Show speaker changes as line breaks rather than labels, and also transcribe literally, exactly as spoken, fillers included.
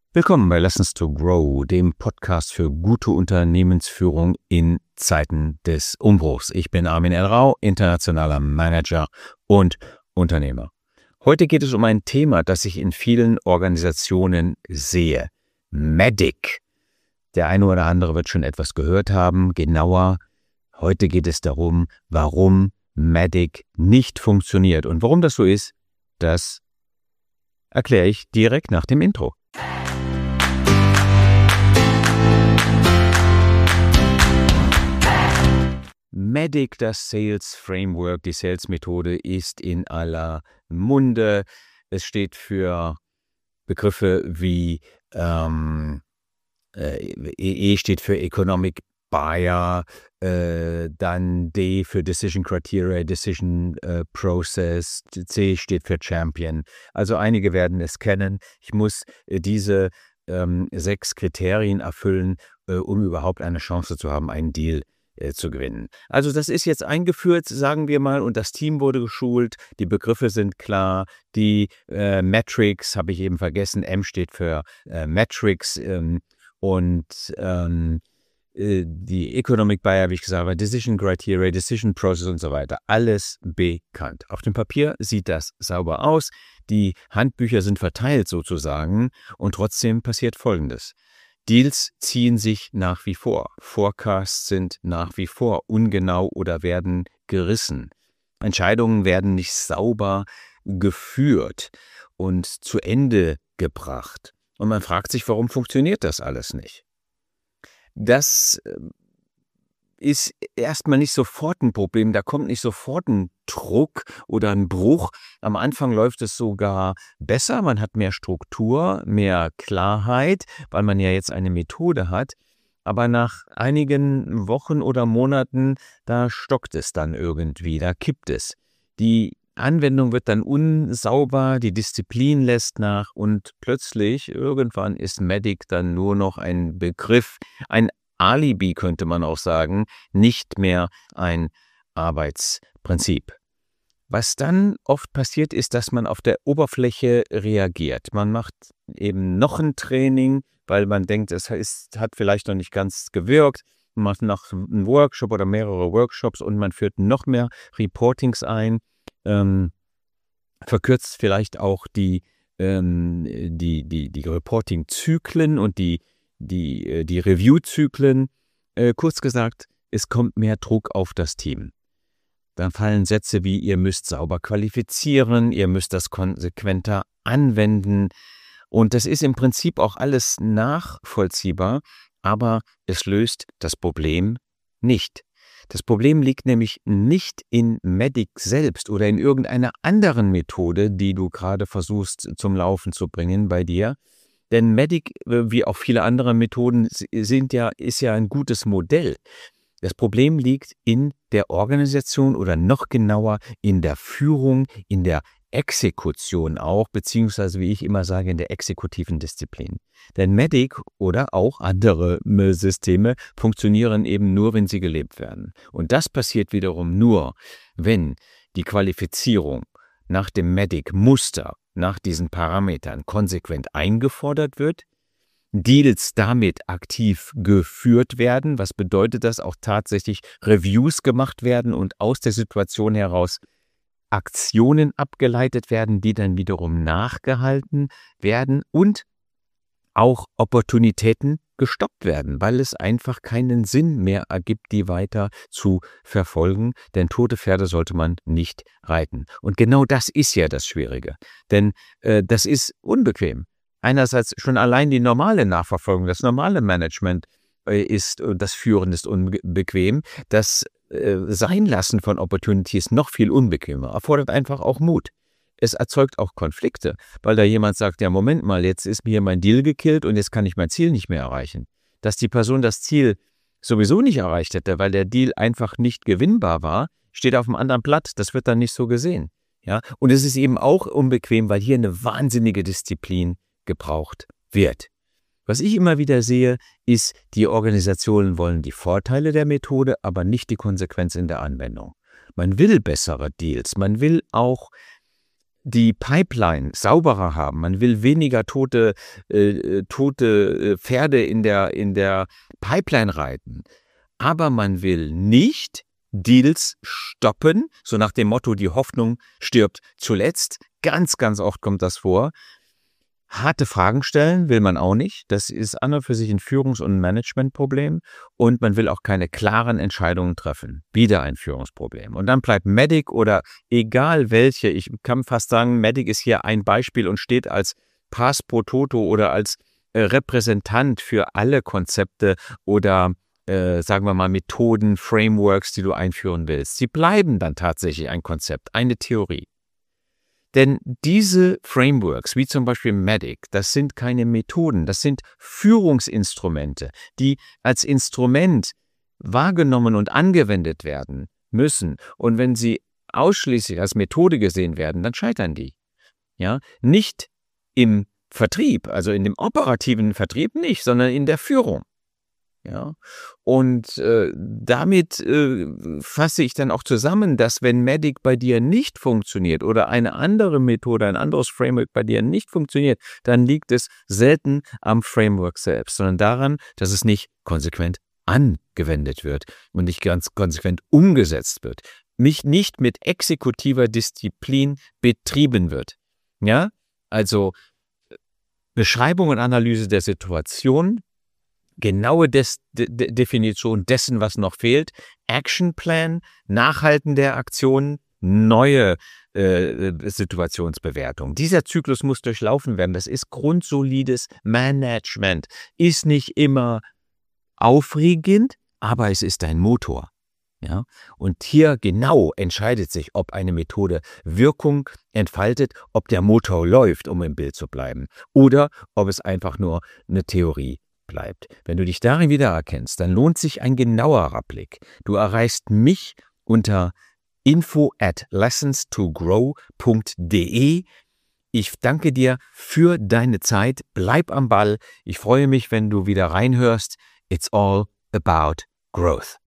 Willkommen bei Lessons to Grow, dem Podcast für gute Unternehmensführung in Zeiten des Umbruchs. Ich bin Armin El-Rau, internationaler Manager und Unternehmer. Heute geht es um ein Thema, das ich in vielen Organisationen sehe. MEDDIC. Der eine oder andere wird schon etwas gehört haben. Genauer, heute geht es darum, warum MEDDIC nicht funktioniert. Und warum das so ist, das erkläre ich direkt nach dem Intro. MEDDIC, das Sales Framework, die Sales-Methode, ist in aller Munde. Es steht für Begriffe wie ähm, äh, E steht für Economic Buyer, äh, dann D für Decision Criteria, Decision äh, Process, C steht für Champion. Also einige werden es kennen. Ich muss äh, diese ähm, sechs Kriterien erfüllen, äh, um überhaupt eine Chance zu haben, einen Deal zu gewinnen. Also das ist jetzt eingeführt, sagen wir mal, und das Team wurde geschult, die Begriffe sind klar, die äh, Metrics habe ich eben vergessen, M steht für äh, Metrics ähm, und ähm, äh, die Economic Buyer, wie ich gesagt habe, Decision Criteria, Decision Process und so weiter, alles bekannt. Auf dem Papier sieht das sauber aus, die Handbücher sind verteilt sozusagen und trotzdem passiert Folgendes. Deals ziehen sich nach wie vor. Forecasts sind nach wie vor ungenau oder werden gerissen. Entscheidungen werden nicht sauber geführt und zu Ende gebracht. Und man fragt sich, warum funktioniert das alles nicht? Das ist erstmal nicht sofort ein Problem, da kommt nicht sofort ein Druck oder ein Bruch. Am Anfang läuft es sogar besser, man hat mehr Struktur, mehr Klarheit, weil man ja jetzt eine Methode hat. Aber nach einigen Wochen oder Monaten, da stockt es dann irgendwie, da kippt es. Die Anwendung wird dann unsauber, die Disziplin lässt nach und plötzlich, irgendwann ist MEDDIC dann nur noch ein Begriff, ein Alibi könnte man auch sagen, nicht mehr ein Arbeitsprinzip. Was dann oft passiert, ist, dass man auf der Oberfläche reagiert. Man macht eben noch ein Training, weil man denkt, es ist, hat vielleicht noch nicht ganz gewirkt. Man macht noch einen Workshop oder mehrere Workshops und man führt noch mehr Reportings ein, ähm, verkürzt vielleicht auch die, ähm, die, die, die Reporting-Zyklen und die die, die Review-Zyklen. Äh, kurz gesagt, es kommt mehr Druck auf das Team. Dann fallen Sätze wie, ihr müsst sauber qualifizieren, ihr müsst das konsequenter anwenden. Und das ist im Prinzip auch alles nachvollziehbar, aber es löst das Problem nicht. Das Problem liegt nämlich nicht in MEDDIC selbst oder in irgendeiner anderen Methode, die du gerade versuchst zum Laufen zu bringen bei dir. Denn MEDDIC, wie auch viele andere Methoden, sind ja, ist ja ein gutes Modell. Das Problem liegt in der Organisation oder noch genauer in der Führung, in der Exekution auch, beziehungsweise, wie ich immer sage, in der exekutiven Disziplin. Denn MEDDIC oder auch andere Systeme funktionieren eben nur, wenn sie gelebt werden. Und das passiert wiederum nur, wenn die Qualifizierung nach dem MEDDIC-Muster, nach diesen Parametern konsequent eingefordert wird, Deals damit aktiv geführt werden. Was bedeutet das? Auch tatsächlich Reviews gemacht werden und aus der Situation heraus Aktionen abgeleitet werden, die dann wiederum nachgehalten werden und auch Opportunitäten gestoppt werden, weil es einfach keinen Sinn mehr ergibt, die weiter zu verfolgen, denn tote Pferde sollte man nicht reiten. Und genau das ist ja das Schwierige, denn äh, das ist unbequem. Einerseits schon allein die normale Nachverfolgung, das normale Management äh, ist, äh, das Führen ist unbequem, das äh, Seinlassen von Opportunities noch viel unbequemer, erfordert einfach auch Mut. Es erzeugt auch Konflikte, weil da jemand sagt, ja Moment mal, jetzt ist mir mein Deal gekillt und jetzt kann ich mein Ziel nicht mehr erreichen. Dass die Person das Ziel sowieso nicht erreicht hätte, weil der Deal einfach nicht gewinnbar war, steht auf einem anderen Blatt, das wird dann nicht so gesehen. Ja? Und es ist eben auch unbequem, weil hier eine wahnsinnige Disziplin gebraucht wird. Was ich immer wieder sehe, ist, die Organisationen wollen die Vorteile der Methode, aber nicht die Konsequenz in der Anwendung. Man will bessere Deals, man will auch die Pipeline sauberer haben. Man will weniger tote, äh, tote Pferde in der, in der Pipeline reiten. Aber man will nicht Deals stoppen, so nach dem Motto, die Hoffnung stirbt zuletzt. Ganz, ganz oft kommt das vor. Harte Fragen stellen will man auch nicht. Das ist an und für sich ein Führungs- und Managementproblem. Und man will auch keine klaren Entscheidungen treffen. Wieder ein Führungsproblem. Und dann bleibt Medic oder egal welche, ich kann fast sagen, Medic ist hier ein Beispiel und steht als Pass pro Toto oder als äh, Repräsentant für alle Konzepte oder äh, sagen wir mal Methoden, Frameworks, die du einführen willst. Sie bleiben dann tatsächlich ein Konzept, eine Theorie. Denn diese Frameworks, wie zum Beispiel Medic, das sind keine Methoden, das sind Führungsinstrumente, die als Instrument wahrgenommen und angewendet werden müssen. Und wenn sie ausschließlich als Methode gesehen werden, dann scheitern die. Ja, nicht im Vertrieb, also in dem operativen Vertrieb nicht, sondern in der Führung. Ja, und äh, damit äh, fasse ich dann auch zusammen, dass wenn Medic bei dir nicht funktioniert oder eine andere Methode, ein anderes Framework bei dir nicht funktioniert, dann liegt es selten am Framework selbst, sondern daran, dass es nicht konsequent angewendet wird und nicht ganz konsequent umgesetzt wird, mich nicht mit exekutiver Disziplin betrieben wird. Ja, also Beschreibung und Analyse der Situation, genaue Des- De- Definition dessen, was noch fehlt, Actionplan, Nachhalten der Aktionen, neue äh, Situationsbewertung. Dieser Zyklus muss durchlaufen werden. Das ist grundsolides Management. Ist nicht immer aufregend, aber es ist ein Motor. Ja? Und hier genau entscheidet sich, ob eine Methode Wirkung entfaltet, ob der Motor läuft, um im Bild zu bleiben, oder ob es einfach nur eine Theorie bleibt. Wenn du dich darin wiedererkennst, dann lohnt sich ein genauerer Blick. Du erreichst mich unter info at lessons to grow punkt de. Ich danke dir für deine Zeit. Bleib am Ball. Ich freue mich, wenn du wieder reinhörst. It's all about growth.